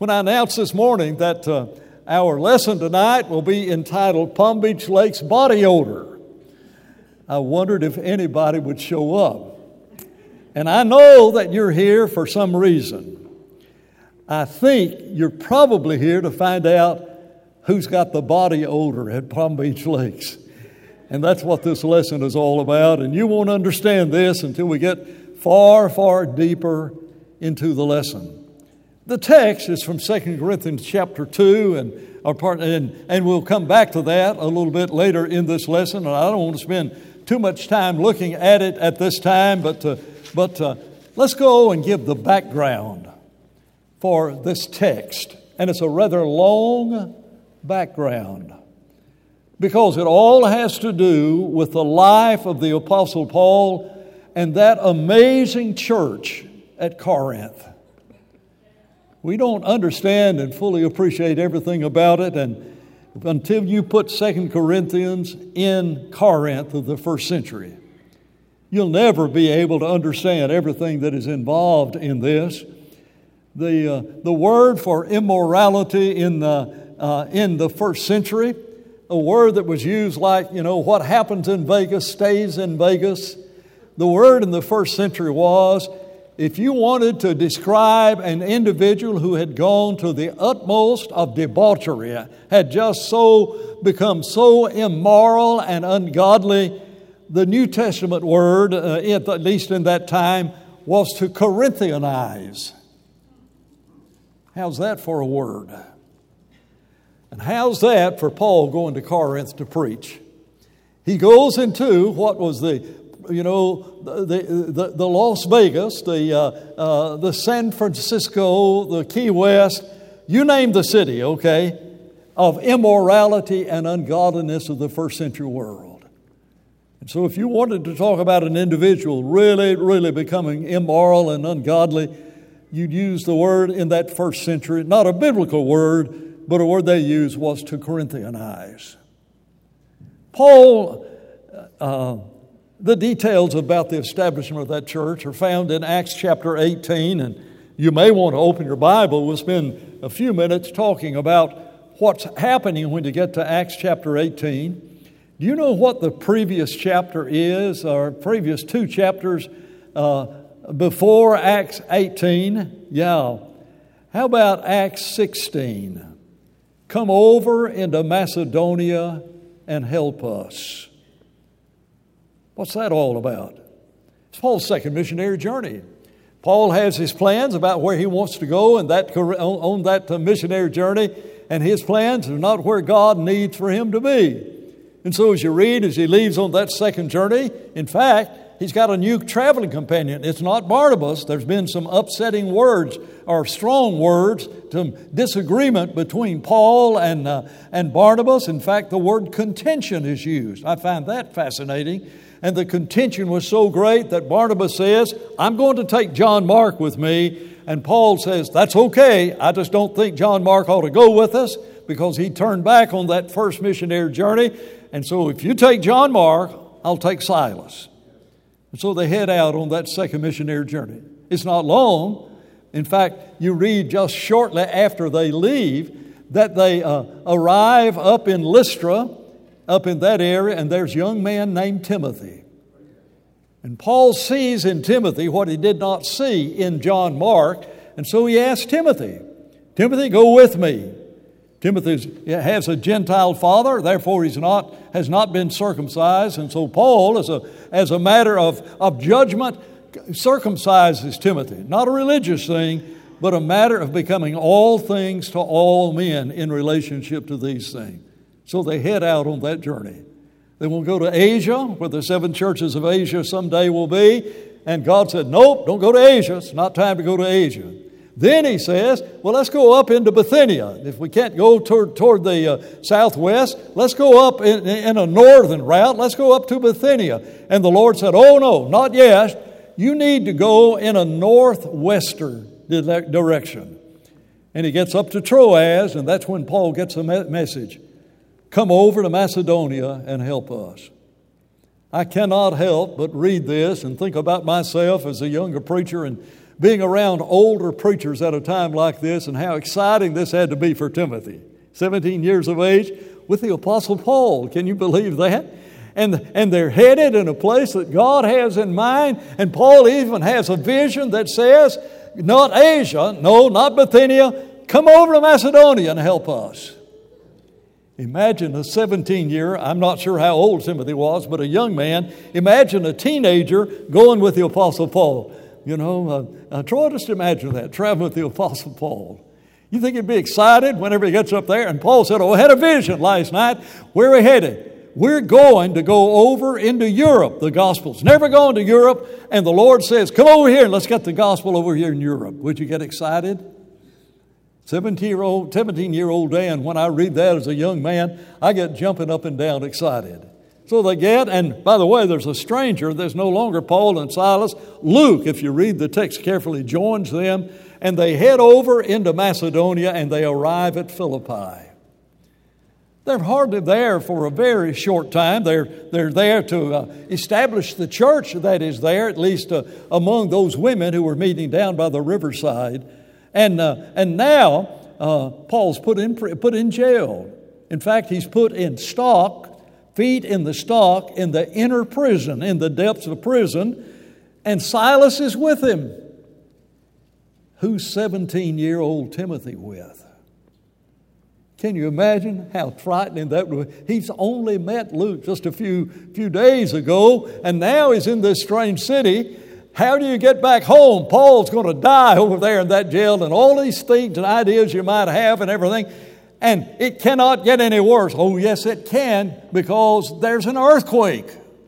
When I announced this morning that our lesson tonight will be entitled Palm Beach Lake's Body Odor, I wondered if anybody would show up. And I know that you're here for some reason. I think you're probably here to find out who's got the body odor at Palm Beach Lakes. And that's what this lesson is all about. And you won't understand this until we get far, far deeper into the lesson. The text is from 2 Corinthians chapter 2, and we'll come back to that a little bit later in this lesson. And I don't want to spend too much time looking at it at this time, but let's go and give the background for this text. And it's a rather long background because it all has to do with the life of the Apostle Paul and that amazing church at Corinth. We don't understand and fully appreciate everything about it, and until you put 2 Corinthians in Corinth of the first century, you'll never be able to understand everything that is involved in this. The word for immorality in the first century, a word that was used like, what happens in Vegas stays in Vegas. The word in the first century was, if you wanted to describe an individual who had gone to the utmost of debauchery, had just become so immoral and ungodly, the New Testament word, at least in that time, was to Corinthianize. How's that for a word? And how's that for Paul going to Corinth to preach? He goes into what was the Las Vegas, the San Francisco, the Key West, you name the city, okay, of immorality and ungodliness of the first century world. And so if you wanted to talk about an individual really, really becoming immoral and ungodly, you'd use the word in that first century, not a biblical word, but a word they used was to Corinthianize. Paul, the details about the establishment of that church are found in Acts chapter 18, and you may want to open your Bible. We'll spend a few minutes talking about what's happening when you get to Acts chapter 18. Do you know what the previous chapter is, or previous two chapters before Acts 18? Yeah. How about Acts 16? Come over into Macedonia and help us. What's that all about? It's Paul's second missionary journey. Paul has his plans about where he wants to go on that missionary journey, and his plans are not where God needs for him to be. And so as you read, as he leaves on that second journey, in fact, he's got a new traveling companion. It's not Barnabas. There's been some upsetting words or strong words, some disagreement between Paul and Barnabas. In fact, the word contention is used. I find that fascinating. And the contention was so great that Barnabas says, I'm going to take John Mark with me. And Paul says, that's okay. I just don't think John Mark ought to go with us because he turned back on that first missionary journey. And so if you take John Mark, I'll take Silas. And so they head out on that second missionary journey. It's not long. In fact, you read just shortly after they leave that they arrive up in Lystra, up in that area, and there's a young man named Timothy. And Paul sees in Timothy what he did not see in John Mark, and so he asks Timothy, go with me. Timothy has a Gentile father, therefore has not been circumcised, and so Paul, as a matter of judgment, circumcises Timothy. Not a religious thing, but a matter of becoming all things to all men in relationship to these things. So they head out on that journey. They will go to Asia, where the seven churches of Asia someday will be. And God said, nope, don't go to Asia. It's not time to go to Asia. Then he says, well, let's go up into Bithynia. If we can't go toward the southwest, let's go up in a northern route. Let's go up to Bithynia. And the Lord said, oh, no, not yet. You need to go in a northwestern direction. And he gets up to Troas, and that's when Paul gets a message. Come over to Macedonia and help us. I cannot help but read this and think about myself as a younger preacher and being around older preachers at a time like this and how exciting this had to be for Timothy. 17 years of age with the Apostle Paul. Can you believe that? And they're headed in a place that God has in mind. And Paul even has a vision that says, not Asia, no, not Bithynia, come over to Macedonia and help us. Imagine a 17-year, I'm not sure how old Timothy was, but a young man. Imagine a teenager going with the Apostle Paul. You know, try just imagine that, traveling with the Apostle Paul. You think he'd be excited whenever he gets up there? And Paul said, I had a vision last night. Where are we headed? We're going to go over into Europe. The gospel's never gone to Europe. And the Lord says, come over here and let's get the gospel over here in Europe. Would you get excited? 17-year-old Dan, when I read that as a young man, I get jumping up and down excited. So they get, and by the way, there's a stranger. There's no longer Paul and Silas. Luke, if you read the text carefully, joins them. And they head over into Macedonia and they arrive at Philippi. They're hardly there for a very short time. They're there to establish the church that is there, at least among those women who were meeting down by the riverside. And now Paul's put in jail. In fact, he's put in feet in the stock, in the inner prison, in the depths of prison. And Silas is with him. Who's 17-year-old Timothy with? Can you imagine how frightening that would be? He's only met Luke just a few days ago, and now he's in this strange city. How do you get back home? Paul's going to die over there in that jail, and all these things and ideas you might have and everything. And it cannot get any worse. Oh, yes, it can, because there's an earthquake.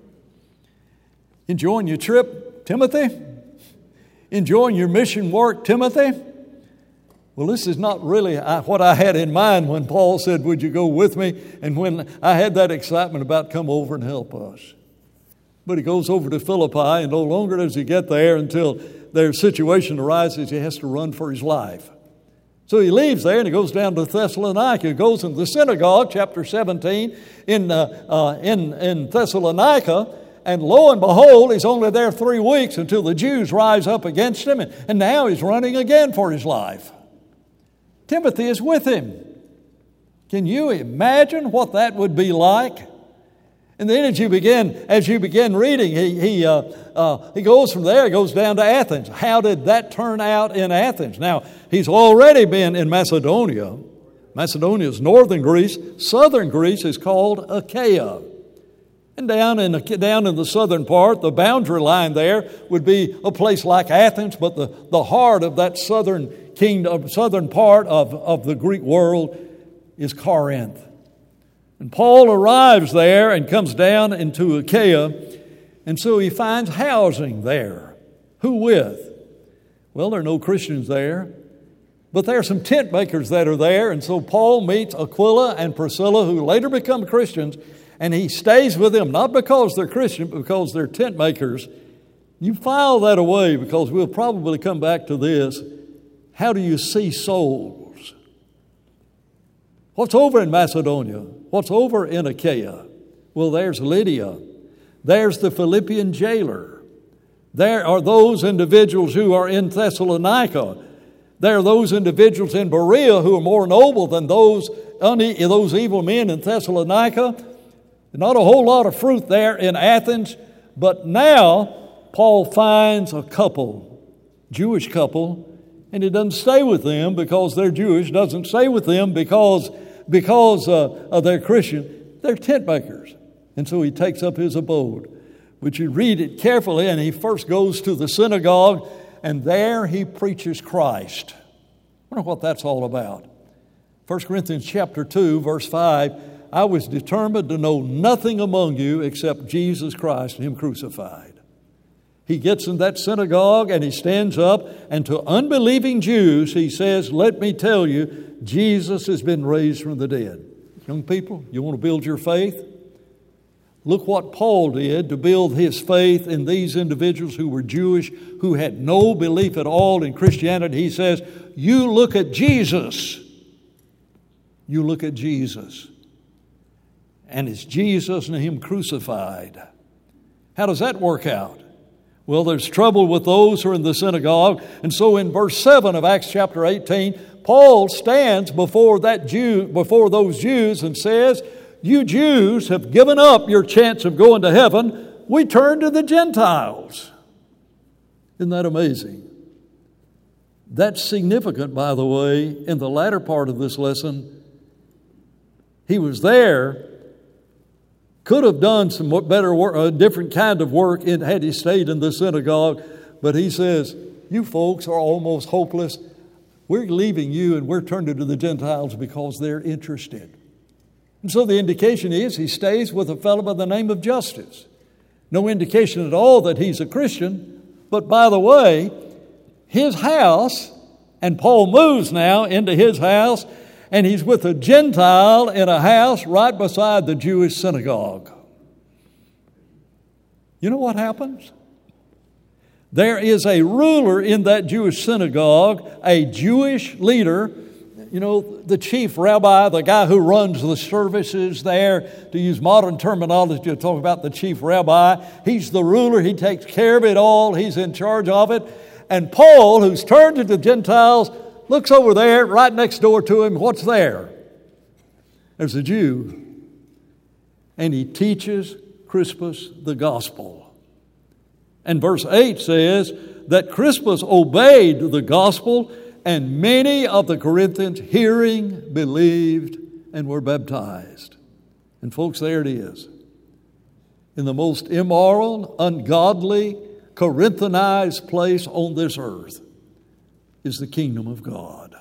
Enjoying your trip, Timothy? Enjoying your mission work, Timothy? Well, this is not really what I had in mind when Paul said, would you go with me? And when I had that excitement about come over and help us. But he goes over to Philippi, and no longer does he get there until their situation arises. He has to run for his life. So he leaves there and he goes down to Thessalonica. He goes into the synagogue, chapter 17, in Thessalonica. And lo and behold, he's only there 3 weeks until the Jews rise up against him. And now he's running again for his life. Timothy is with him. Can you imagine what that would be like? And then as you begin reading, he goes from there, he goes down to Athens. How did that turn out in Athens? Now, he's already been in Macedonia. Macedonia is northern Greece. Southern Greece is called Achaia. And down in the southern part, the boundary line there would be a place like Athens, but the heart of that southern kingdom, southern part of the Greek world is Corinth. And Paul arrives there and comes down into Achaia, and so he finds housing there. Who with? Well, there are no Christians there, but there are some tent makers that are there, and so Paul meets Aquila and Priscilla, who later become Christians. And he stays with them, not because they're Christian, but because they're tent makers. You file that away, because we'll probably come back to this. How do you see souls? What's over in Macedonia? What's over in Achaia? Well, there's Lydia. There's the Philippian jailer. There are those individuals who are in Thessalonica. There are those individuals in Berea who are more noble than those evil men in Thessalonica. Not a whole lot of fruit there in Athens, but now Paul finds a couple, Jewish couple, and he doesn't stay with them because they're Jewish, doesn't stay with them because they're Christian. They're tent makers. And so he takes up his abode. But you read it carefully, and he first goes to the synagogue, and there he preaches Christ. I wonder what that's all about. 1 Corinthians chapter 2, verse 5, I was determined to know nothing among you except Jesus Christ and Him crucified. He gets in that synagogue and he stands up, and to unbelieving Jews he says, let me tell you, Jesus has been raised from the dead. Young people, you want to build your faith? Look what Paul did to build his faith in these individuals who were Jewish, who had no belief at all in Christianity. He says, you look at Jesus. You look at Jesus. And it's Jesus and Him crucified. How does that work out? Well, there's trouble with those who are in the synagogue. And so in verse 7 of Acts chapter 18, Paul stands before those Jews and says, "You Jews have given up your chance of going to heaven. We turn to the Gentiles." Isn't that amazing? That's significant, by the way, in the latter part of this lesson. He was there, could have done some better work, a different kind of work had he stayed in the synagogue, but he says, "You folks are almost hopeless. We're leaving you and we're turning to the Gentiles because they're interested." And so the indication is he stays with a fellow by the name of Justus. No indication at all that he's a Christian, but by the way, his house, and Paul moves now into his house, and he's with a Gentile in a house right beside the Jewish synagogue. You know what happens? There is a ruler in that Jewish synagogue, a Jewish leader, the chief rabbi, the guy who runs the services there, to use modern terminology to talk about the chief rabbi. He's the ruler. He takes care of it all. He's in charge of it. And Paul, who's turned to the Gentiles, looks over there right next door to him. What's there? There's a Jew. And he teaches Crispus the gospel. And verse 8 says that Crispus obeyed the gospel, and many of the Corinthians, hearing, believed and were baptized. And folks, there it is. In the most immoral, ungodly, Corinthianized place on this earth is the kingdom of God.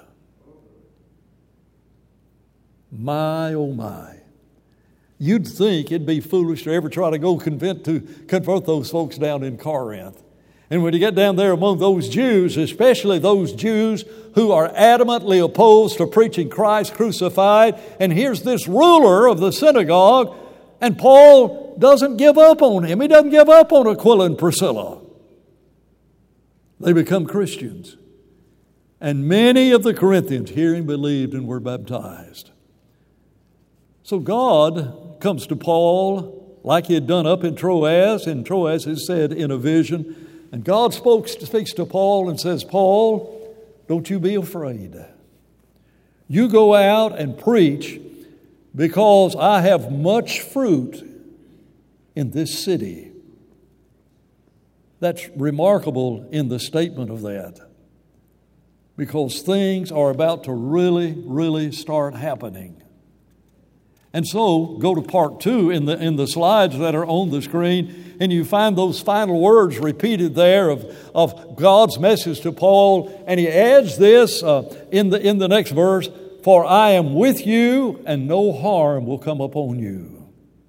My, oh my. You'd think it'd be foolish to ever try to go convert those folks down in Corinth. And when you get down there among those Jews, especially those Jews who are adamantly opposed to preaching Christ crucified, and here's this ruler of the synagogue, and Paul doesn't give up on him. He doesn't give up on Aquila and Priscilla. They become Christians. And many of the Corinthians, hearing, believed and were baptized. So God comes to Paul like he had done up in Troas. In Troas, it said in a vision. And God speaks to Paul and says, "Paul, don't you be afraid. You go out and preach, because I have much fruit in this city." That's remarkable in the statement of that, because things are about to really, really start happening. And so, go to part 2 in the slides that are on the screen, and you find those final words repeated there of God's message to Paul. And he adds this in the next verse, "For I am with you, and no harm will come upon you."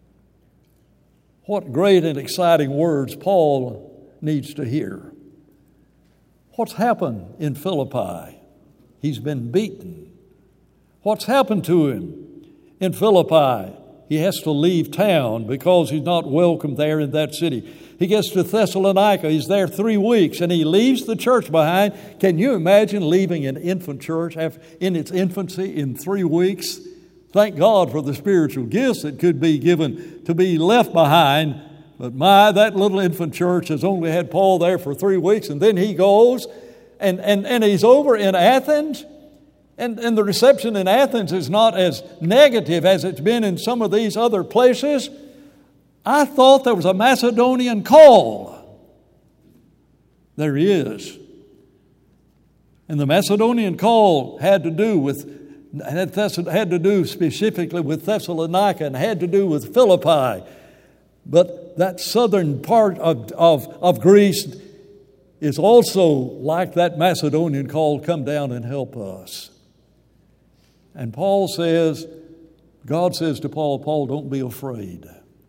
What great and exciting words Paul needs to hear. What's happened in Philippi? He's been beaten. What's happened to him in Philippi? He has to leave town because he's not welcome there in that city. He gets to Thessalonica. He's there 3 weeks, and he leaves the church behind. Can you imagine leaving an infant church in its infancy in 3 weeks? Thank God for the spiritual gifts that could be given to be left behind. But that little infant church has only had Paul there for 3 weeks, and then he goes, and he's over in Athens. And the reception in Athens is not as negative as it's been in some of these other places. I thought there was a Macedonian call. There is. And the Macedonian call had to do specifically with Thessalonica, and had to do with Philippi. But that southern part of Greece is also like that Macedonian call, "Come down and help us." And God says to Paul, "Paul, don't be afraid."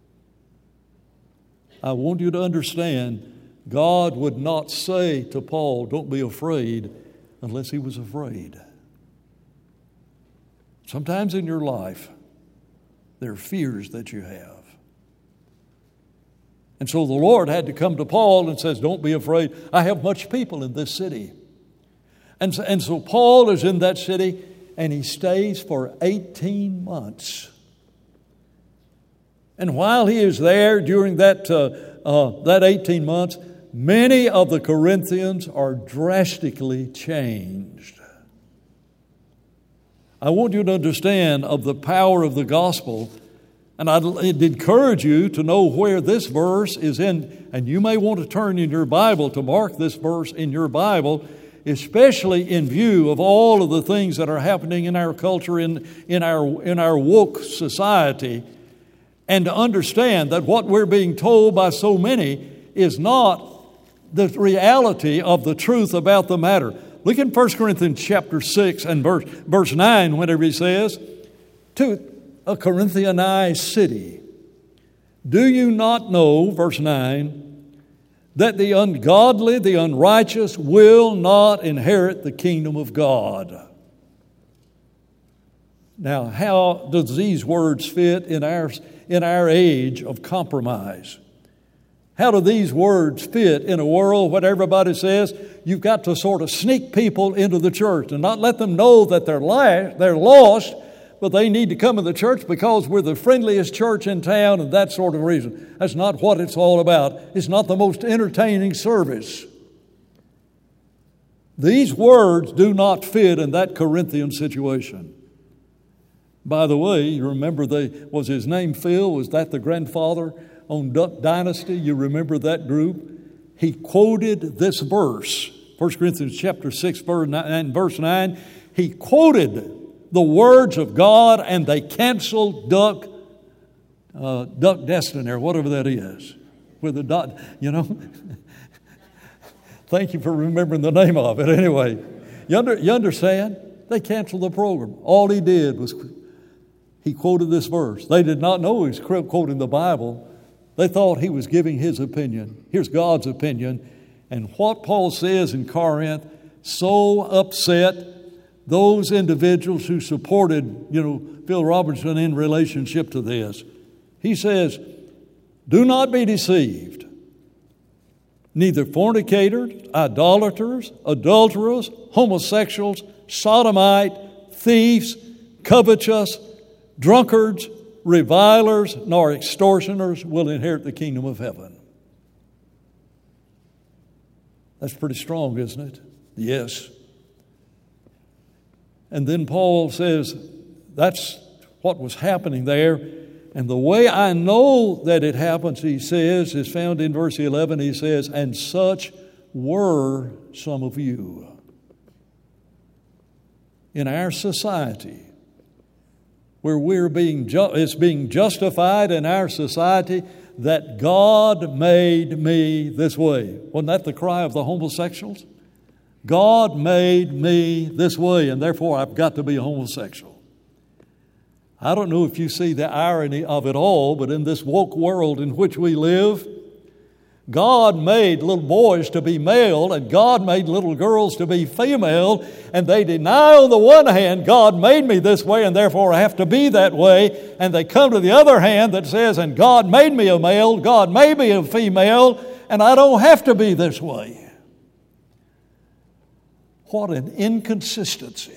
I want you to understand, God would not say to Paul, "Don't be afraid," unless he was afraid. Sometimes in your life, there are fears that you have. And so the Lord had to come to Paul and says, "Don't be afraid. I have much people in this city." And so Paul is in that city, and he stays for 18 months. And while he is there during that 18 months, many of the Corinthians are drastically changed. I want you to understand of the power of the gospel, and I'd encourage you to know where this verse is in, and you may want to turn in your Bible to mark this verse in your Bible, especially in view of all of the things that are happening in our culture, in our woke society, and to understand that what we're being told by so many is not the reality of the truth about the matter. Look in 1 Corinthians chapter 6 and verse 9, whenever he says, to a Corinthianized city, do you not know, verse 9, that the ungodly, the unrighteous will not inherit the kingdom of God? Now, how does these words fit in our age of compromise? How do these words fit in a world what everybody says you've got to sort of sneak people into the church and not let them know that they're lost, but they need to come to the church because we're the friendliest church in town and that sort of reason. That's not what it's all about. It's not the most entertaining service. These words do not fit in that Corinthian situation. By the way, you remember was his name Phil? Was that the grandfather on Duck Dynasty? You remember that group? He quoted this verse, 1 Corinthians chapter 6, verse 9. He quoted the words of God, and they canceled Duck Destiny, or whatever that is. With a dot, Thank you for remembering the name of it. Anyway, you understand? They canceled the program. All he did was he quoted this verse. They did not know he was quoting the Bible. They thought he was giving his opinion. Here's God's opinion. And what Paul says in Corinth so upset those individuals who supported, Phil Robertson in relationship to this. He says, do not be deceived. Neither fornicators, idolaters, adulterers, homosexuals, sodomite, thieves, covetous, drunkards, revilers, nor extortioners will inherit the kingdom of heaven. That's pretty strong, isn't it? Yes. And then Paul says that's what was happening there. And the way I know that it happens, he says, is found in verse 11. He says, and such were some of you. In our society, where it's being justified in our society that God made me this way. Wasn't that the cry of the homosexuals? God made me this way, and therefore I've got to be a homosexual. I don't know if you see the irony of it all, but in this woke world in which we live, God made little boys to be male and God made little girls to be female, and they deny on the one hand, God made me this way and therefore I have to be that way, and they come to the other hand that says, and God made me a male, God made me a female, and I don't have to be this way. What an inconsistency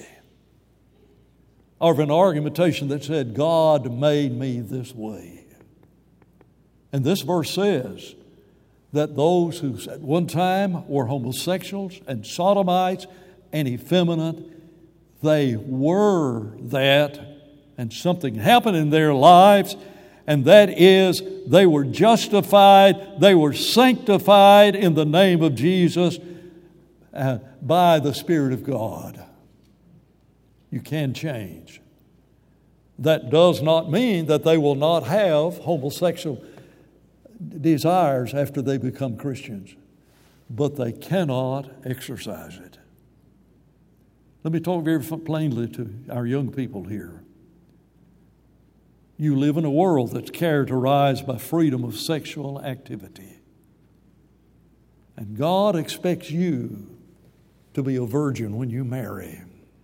of an argumentation that said, God made me this way. And this verse says that those who at one time were homosexuals and sodomites and effeminate, they were that, and something happened in their lives, and that is they were justified, they were sanctified in the name of Jesus by the Spirit of God. You can change. That does not mean that they will not have homosexual desires after they become Christians, but they cannot exercise it. Let me talk very plainly to our young people here. You live in a world that's characterized by freedom of sexual activity. And God expects you to be a virgin when you marry.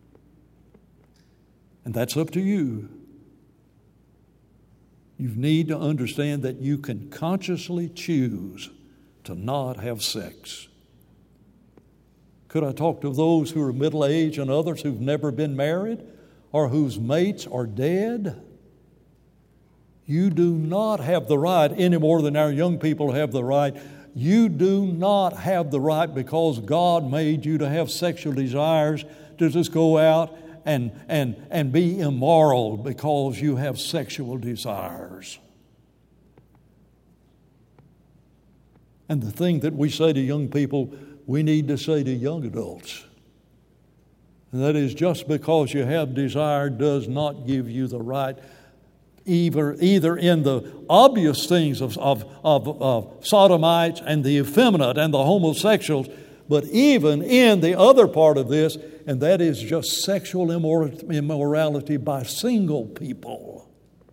And that's up to you. You need to understand that you can consciously choose to not have sex. Could I talk to those who are middle-aged and others who've never been married or whose mates are dead? You do not have the right, any more than our young people have the right. you do not have the right, because God made you to have sexual desires, to just go out and be immoral because you have sexual desires. And the thing that we say to young people, we need to say to young adults. And that is, just because you have desire does not give you the right, either in the obvious things of sodomites and the effeminate and the homosexuals, but even in the other part of this, and that is just sexual immorality by single people.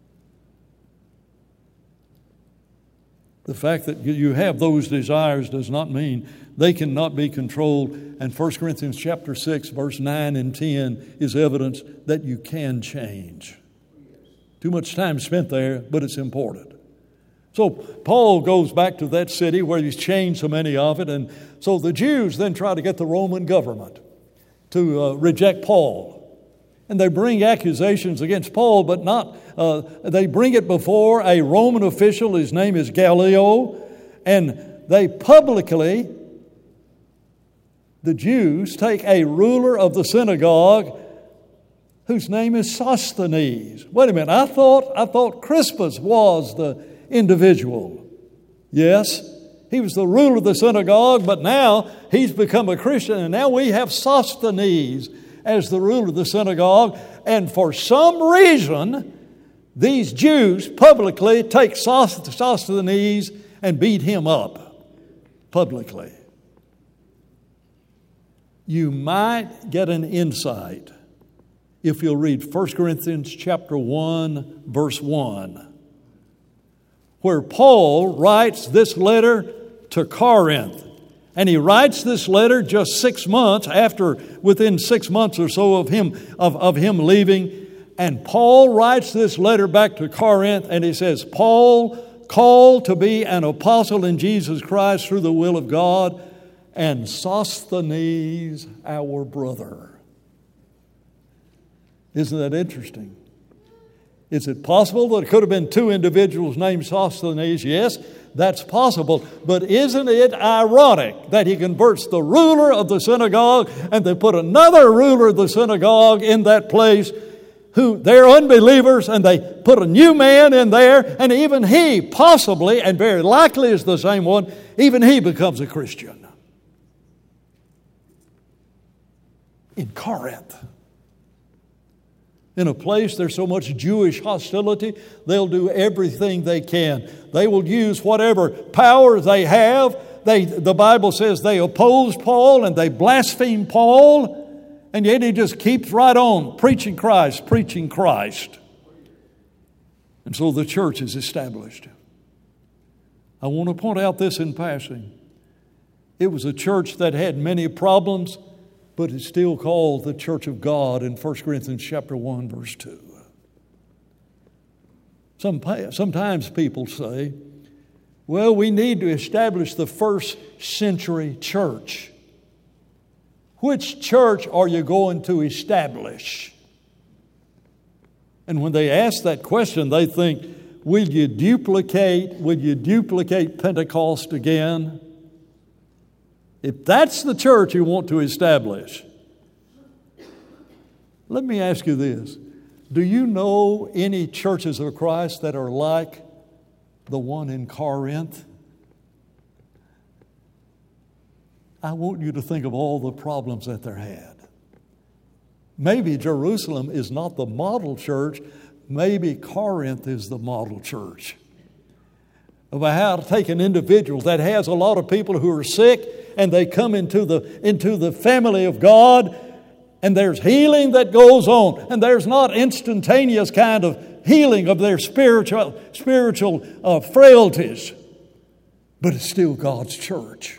The fact that you have those desires does not mean they cannot be controlled. And 1 Corinthians chapter 6, verse 9 and 10 is evidence that you can change. Too much time spent there, but it's important. So Paul goes back to that city where he's chained so many of it. And so the Jews then try to get the Roman government to reject Paul. And they bring accusations against Paul, but they bring it before a Roman official. His name is Gallio. And they publicly, the Jews, take a ruler of the synagogue whose name is Sosthenes. Wait a minute, I thought Crispus was the individual. Yes, he was the ruler of the synagogue, but now he's become a Christian, and now we have Sosthenes as the ruler of the synagogue. And for some reason, these Jews publicly take Sosthenes and beat him up publicly. You might get an insight if you'll read 1 Corinthians chapter 1, verse 1, where Paul writes this letter to Corinth. And he writes this letter just 6 months after, within 6 months or so of him leaving. And Paul writes this letter back to Corinth, and he says, Paul, called to be an apostle in Jesus Christ through the will of God, and Sosthenes, our brother. Isn't that interesting? Is it possible that it could have been two individuals named Sosthenes? Yes, that's possible. But isn't it ironic that he converts the ruler of the synagogue, and they put another ruler of the synagogue in that place who they're unbelievers, and they put a new man in there, and even he possibly, and very likely is the same one, even he becomes a Christian. In Corinth. In a place there's so much Jewish hostility, they'll do everything they can. They will use whatever power they have. The Bible says they oppose Paul and they blaspheme Paul, and yet he just keeps right on preaching Christ, preaching Christ. And so the church is established. I want to point out this in passing. It was a church that had many problems, but it's still called the Church of God in 1 Corinthians chapter 1, verse 2. Sometimes people say, well, we need to establish the first century church. Which church are you going to establish? And when they ask that question, they think, will you duplicate Pentecost again? If that's the church you want to establish, let me ask you this. Do you know any churches of Christ that are like the one in Corinth? I want you to think of all the problems that they had. Maybe Jerusalem is not the model church. Maybe Corinth is the model church. About how to take an individual that has a lot of people who are sick, and they come into the family of God, and there's healing that goes on, and there's not instantaneous kind of healing of their spiritual frailties, but it's still God's church.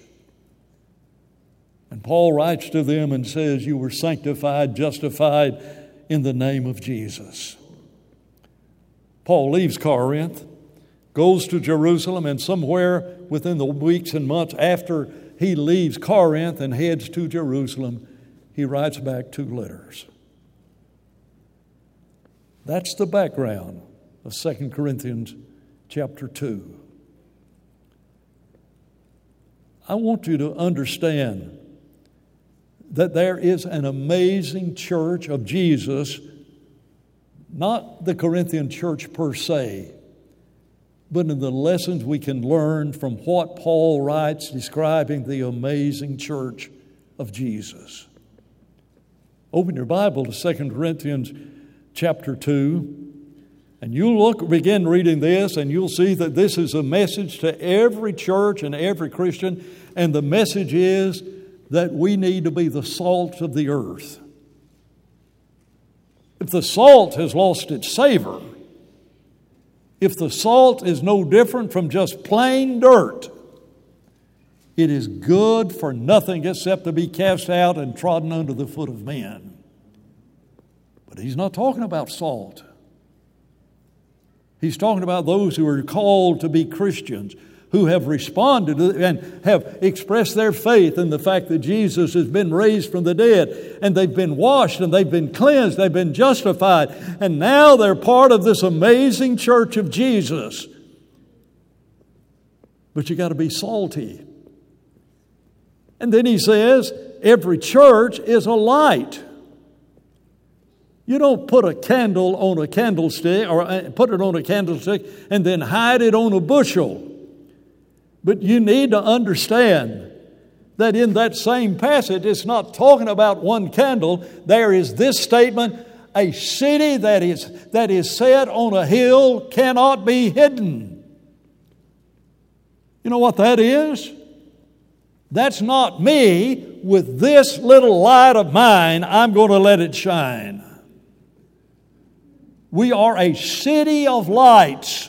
And Paul writes to them and says, you were sanctified, justified in the name of Jesus. Paul leaves Corinth, goes to Jerusalem, and somewhere within the weeks and months after he leaves Corinth and heads to Jerusalem, he writes back 2 letters. That's the background of 2 Corinthians chapter 2. I want you to understand that there is an amazing church of Jesus, not the Corinthian church per se, but in the lessons we can learn from what Paul writes describing the amazing church of Jesus. Open your Bible to 2 Corinthians chapter 2, and you'll begin reading this, and you'll see that this is a message to every church and every Christian, and the message is that we need to be the salt of the earth. If the salt has lost its savor, if the salt is no different from just plain dirt, it is good for nothing except to be cast out and trodden under the foot of men. But he's not talking about salt. He's talking about those who are called to be Christians, who have responded and have expressed their faith in the fact that Jesus has been raised from the dead, and they've been washed, and they've been cleansed, they've been justified, and now they're part of this amazing church of Jesus. But you got to be salty. And then he says, every church is a light. You don't put a candle on a candlestick or put it on a candlestick and then hide it on a bushel. But you need to understand that in that same passage, it's not talking about one candle. There is this statement, a city that is set on a hill cannot be hidden. You know what that is? That's not me with this little light of mine. I'm going to let it shine. We are a city of lights.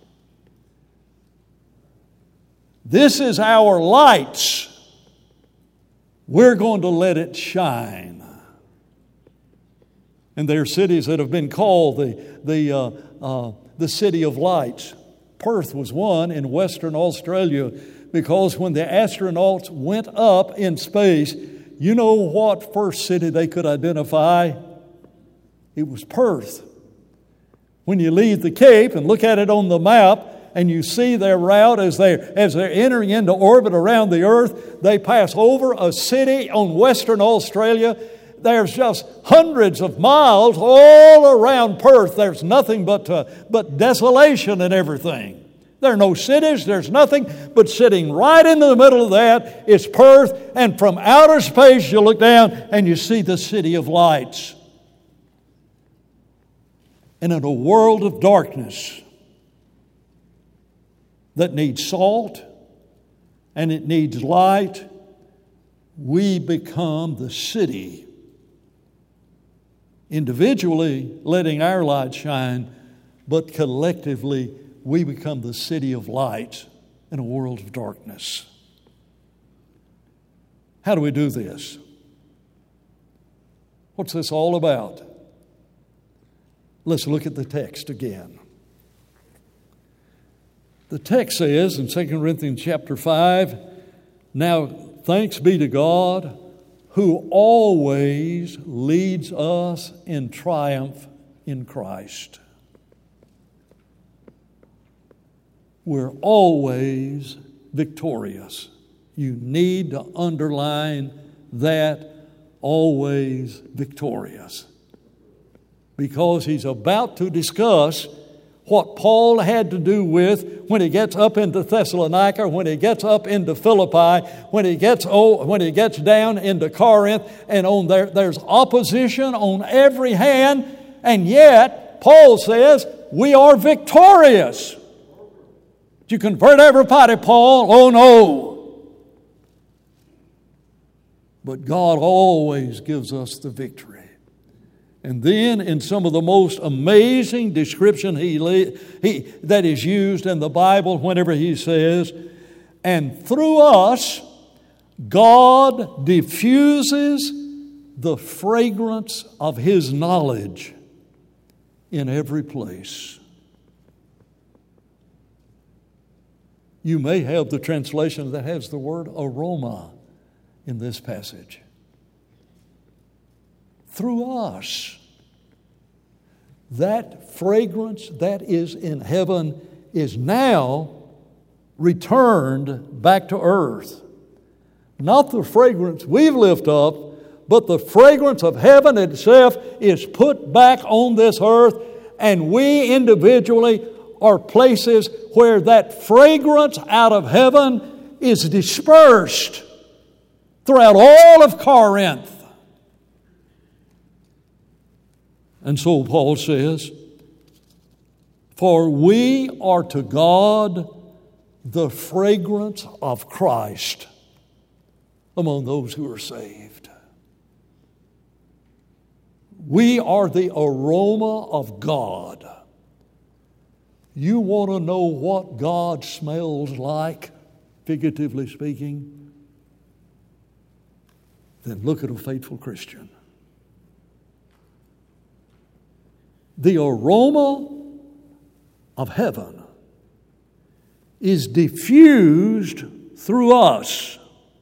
This is our lights. We're going to let it shine. And there are cities that have been called the city of lights. Perth was one in Western Australia, because when the astronauts went up in space, you know what first city they could identify? It was Perth. When you leave the Cape and look at it on the map, and you see their route as they're entering into orbit around the earth, they pass over a city on Western Australia. There's just hundreds of miles all around Perth. There's nothing but desolation and everything. There are no cities, there's nothing, but sitting right in the middle of that is Perth, and from outer space you look down and you see the city of lights. And in a world of darkness that needs salt and it needs light, we become the city. Individually letting our light shine, but collectively we become the city of light in a world of darkness. How do we do this? What's this all about? Let's look at the text again. The text says in 2 Corinthians chapter 5, now thanks be to God who always leads us in triumph in Christ. We're always victorious. You need to underline that, always victorious. Because he's about to discuss what Paul had to do with when he gets up into Thessalonica, when he gets up into Philippi, when he gets down into Corinth, and there's opposition on every hand, and yet Paul says we are victorious. Did you convert everybody, Paul? Oh no. But God always gives us the victory. And then in some of the most amazing description that is used in the Bible whenever he says, and through us God diffuses the fragrance of His knowledge in every place. You may have the translation that has the word aroma in this passage. Through us. That fragrance that is in heaven is now returned back to earth. Not the fragrance we've lifted up, but the fragrance of heaven itself is put back on this earth, and we individually are places where that fragrance out of heaven is dispersed throughout all of Corinth. And so Paul says, for we are to God the fragrance of Christ among those who are saved. We are the aroma of God. You want to know what God smells like, figuratively speaking? Then look at a faithful Christian. The aroma of heaven is diffused through us.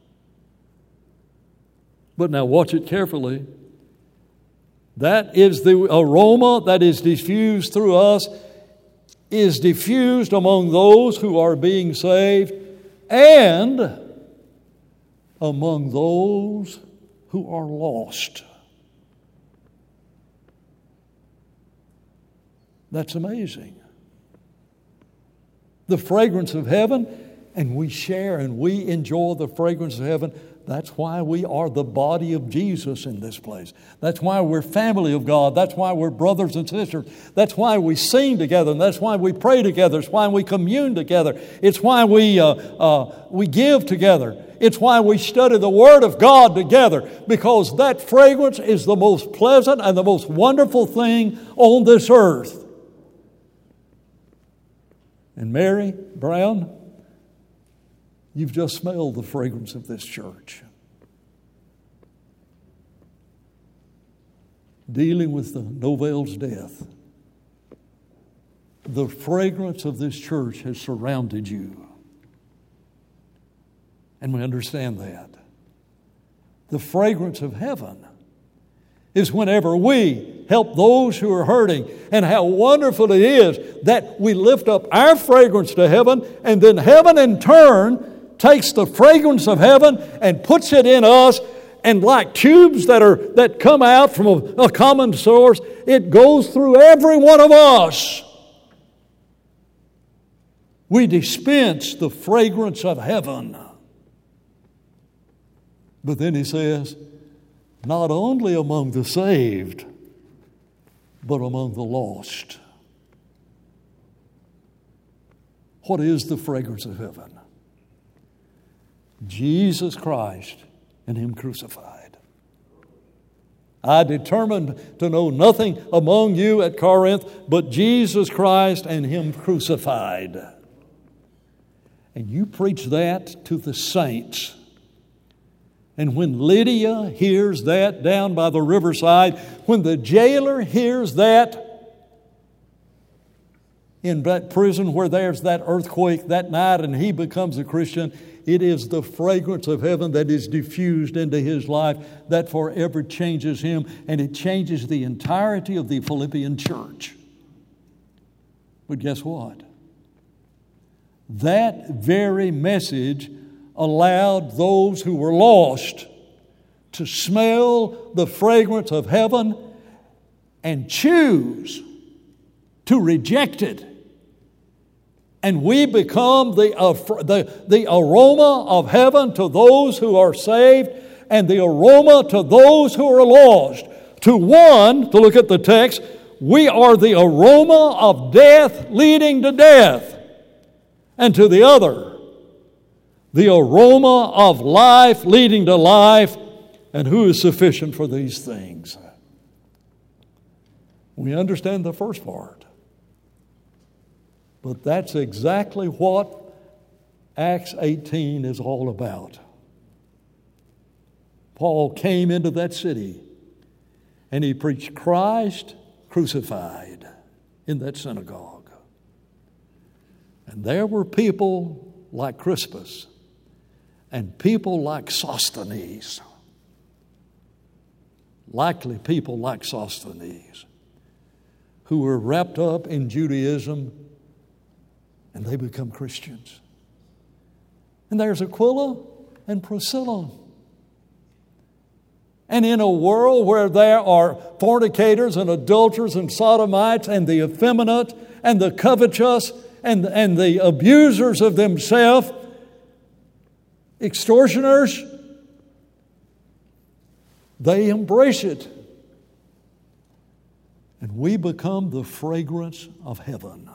But now watch it carefully. That is the aroma that is diffused through us, is diffused among those who are being saved and among those who are lost. That's amazing. The fragrance of heaven, and we share and we enjoy the fragrance of heaven. That's why we are the body of Jesus in this place. That's why we're family of God. That's why we're brothers and sisters. That's why we sing together, and that's why we pray together. It's why we commune together. It's why we give together. It's why we study the Word of God together, because that fragrance is the most pleasant and the most wonderful thing on this earth. And Mary Brown, you've just smelled the fragrance of this church. Dealing with the Novell's death, the fragrance of this church has surrounded you. And we understand that. The fragrance of heaven is whenever we help those who are hurting, and how wonderful it is that we lift up our fragrance to heaven, and then heaven in turn takes the fragrance of heaven and puts it in us, and like tubes that come out from a common source, it goes through every one of us. We dispense the fragrance of heaven. But then he says, not only among the saved, but among the lost. What is the fragrance of heaven? Jesus Christ and Him crucified. I determined to know nothing among you at Corinth but Jesus Christ and Him crucified. And you preach that to the saints. And when Lydia hears that down by the riverside, when the jailer hears that in that prison where there's that earthquake that night and he becomes a Christian, it is the fragrance of heaven that is diffused into his life that forever changes him, and it changes the entirety of the Philippian church. But guess what? That very message allowed those who were lost to smell the fragrance of heaven and choose to reject it. And we become the aroma of heaven to those who are saved and the aroma to those who are lost. To one, to look at the text, we are the aroma of death leading to death. And to the other, the aroma of life leading to life, and who is sufficient for these things? We understand the first part. But that's exactly what Acts 18 is all about. Paul came into that city and he preached Christ crucified in that synagogue. And there were people like Crispus and people like Sosthenes, likely people like Sosthenes, who were wrapped up in Judaism, and they become Christians. And there's Aquila and Priscilla. And in a world where there are fornicators and adulterers and sodomites and the effeminate and the covetous and the abusers of themselves, extortioners, they embrace it. And we become the fragrance of heaven.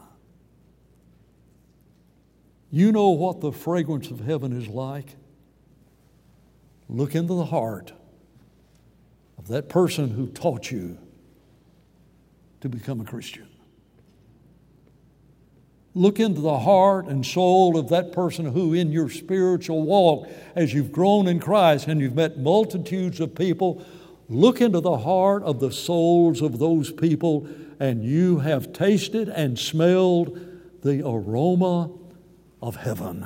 You know what the fragrance of heaven is like? Look into the heart of that person who taught you to become a Christian. Look into the heart and soul of that person who in your spiritual walk, as you've grown in Christ and you've met multitudes of people, look into the heart of the souls of those people, and you have tasted and smelled the aroma of heaven.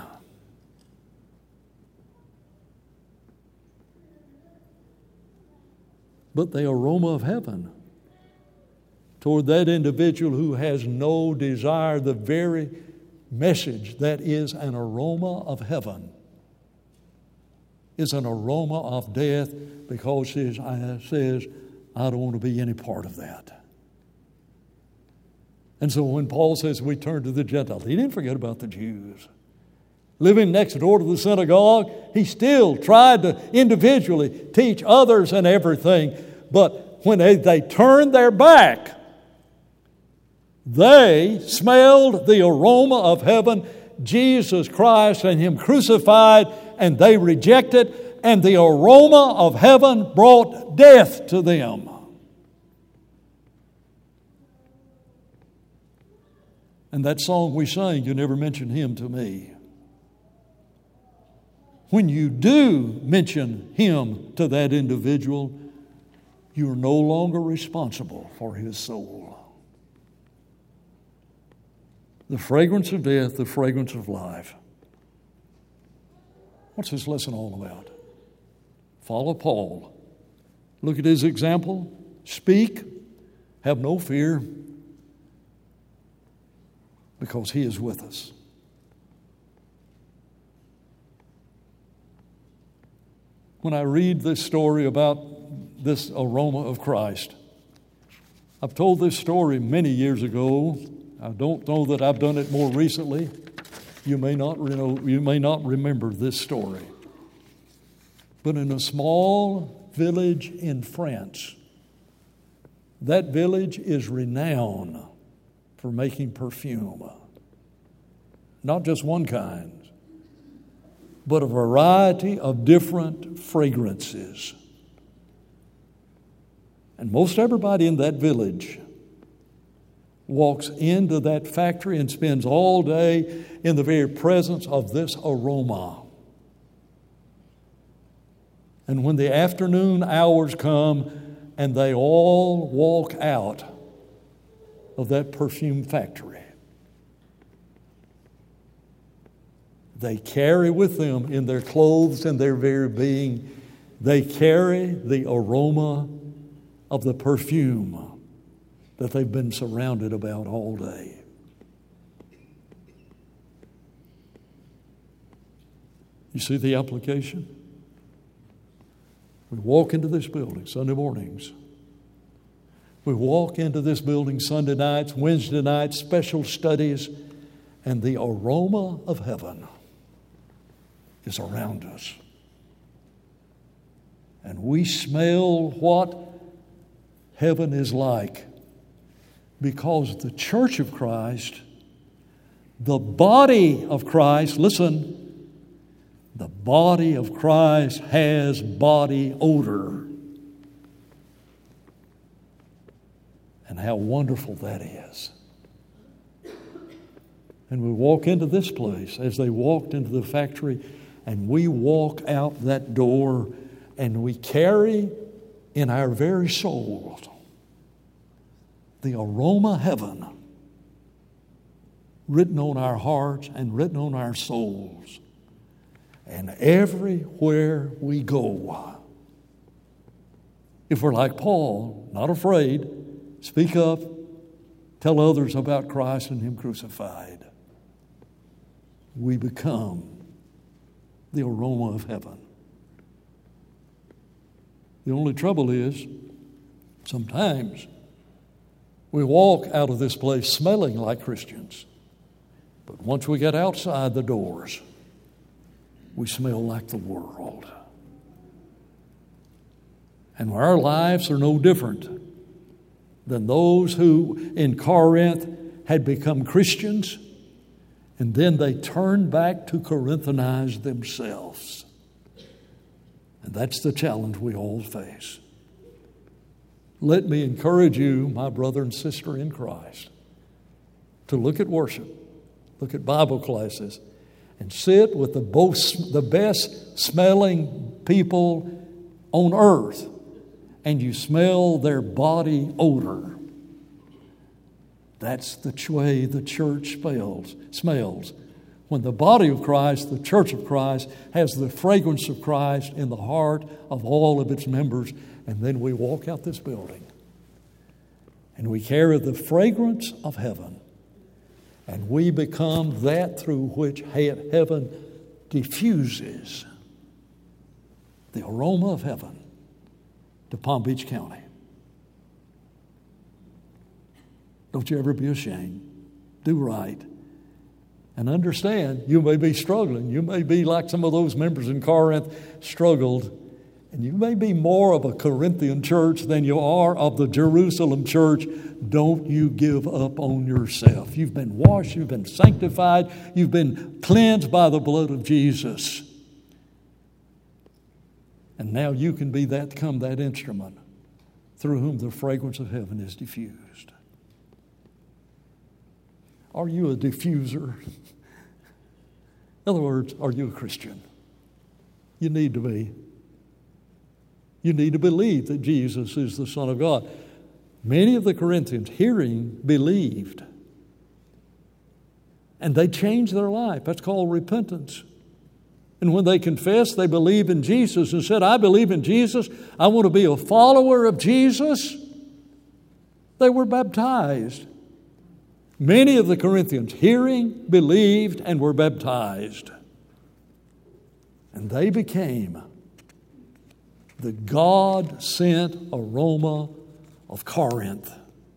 But the aroma of heaven toward that individual who has no desire, the very message that is an aroma of heaven is an aroma of death, because it says, I don't want to be any part of that. And so when Paul says we turn to the Gentiles, he didn't forget about the Jews. Living next door to the synagogue, he still tried to individually teach others and everything. But when they turned their back, they smelled the aroma of heaven, Jesus Christ and Him crucified, and they rejected, and the aroma of heaven brought death to them. And that song we sang, You Never Mention Him to Me. When you do mention Him to that individual, you are no longer responsible for his soul. The fragrance of death, the fragrance of life. What's this lesson all about? Follow Paul. Look at his example. Speak. Have no fear, because he is with us. When I read this story about this aroma of Christ, I've told this story many years ago. I don't know that I've done it more recently. You may not remember this story. But in a small village in France, that village is renowned for making perfume. Not just one kind, but a variety of different fragrances. And most everybody in that village walks into that factory and spends all day in the very presence of this aroma. And when the afternoon hours come and they all walk out of that perfume factory, they carry with them in their clothes and their very being, they carry the aroma of the perfume that they've been surrounded about all day. You see the application? We walk into this building Sunday mornings. We walk into this building Sunday nights, Wednesday nights, special studies, and the aroma of heaven is around us. And we smell what heaven is like, because the church of Christ, the body of Christ, listen, the body of Christ has body odor. And how wonderful that is. And we walk into this place as they walked into the factory, and we walk out that door, and we carry in our very souls the aroma of heaven written on our hearts and written on our souls. And everywhere we go, if we're like Paul, not afraid, speak up, tell others about Christ and Him crucified, we become the aroma of heaven. The only trouble is, sometimes we walk out of this place smelling like Christians. But once we get outside the doors, we smell like the world. And our lives are no different than those who in Corinth had become Christians, and then they turned back to Corinthianize themselves. And that's the challenge we all face. Let me encourage you, my brother and sister in Christ, to look at worship, look at Bible classes, and sit with the best smelling people on earth, and you smell their body odor. That's the way the church smells. When the body of Christ, the church of Christ, has the fragrance of Christ in the heart of all of its members, and then we walk out this building and we carry the fragrance of heaven, and we become that through which heaven diffuses the aroma of heaven to Palm Beach County. Don't you ever be ashamed. Do right. And understand, you may be struggling. You may be like some of those members in Corinth struggled. And you may be more of a Corinthian church than you are of the Jerusalem church. Don't you give up on yourself. You've been washed. You've been sanctified. You've been cleansed by the blood of Jesus. And now you can become that instrument through whom the fragrance of heaven is diffused. Are you a diffuser? In other words, are you a Christian? You need to be. You need to believe that Jesus is the Son of God. Many of the Corinthians, hearing, believed. And they changed their life. That's called repentance. And when they confessed they believe in Jesus and said, I believe in Jesus, I want to be a follower of Jesus, they were baptized. Many of the Corinthians, hearing, believed, and were baptized. And they became the God-sent aroma of Corinth.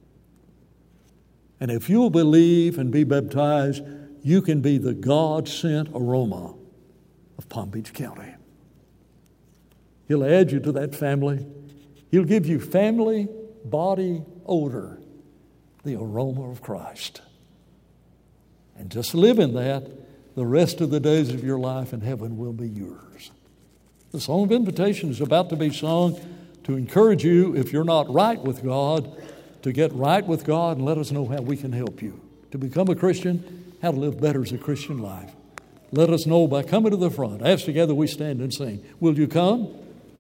And if you'll believe and be baptized, you can be the God-sent aroma of Palm Beach County. He'll add you to that family. He'll give you family, body, odor, the aroma of Christ. And just live in that. The rest of the days of your life in heaven will be yours. The song of invitation is about to be sung to encourage you, if you're not right with God, to get right with God, and let us know how we can help you to become a Christian, how to live better as a Christian life. Let us know by coming to the front. As together we stand and sing. Will you come?